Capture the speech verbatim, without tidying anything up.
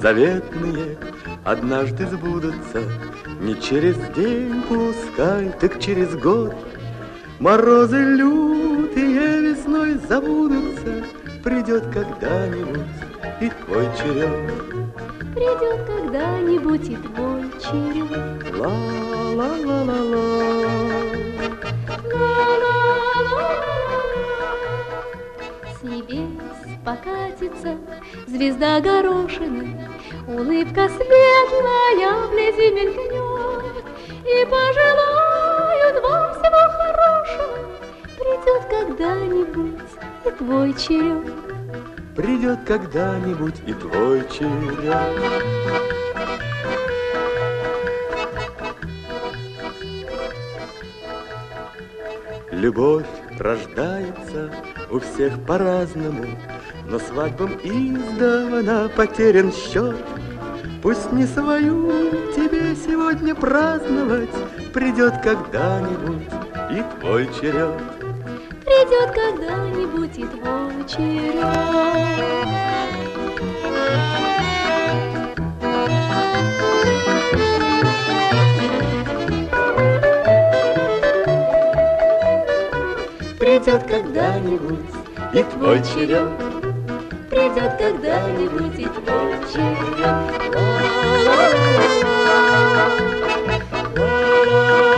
заветные однажды сбудутся. Не через день пускай, так через год. Морозы лютые весной забудутся. Придет когда-нибудь и твой черед. Придет когда-нибудь и твой черед. Ла-ла-ла-ла-ла. С небес покатится звезда горошины, улыбка светлая вблизи мелькнет, и пожелают вам всего хорошего. Придет когда-нибудь и твой черед. Придет когда-нибудь и твой черед. Любовь рождается у всех по-разному, но свадьбам издавна потерян счет. Пусть не свою тебе сегодня праздновать, придет когда-нибудь и твой черед. Придет когда-нибудь и твой черед. Придет когда-нибудь и твой черед. Придет когда-нибудь и твой черед. Ла-ла-ла-ла.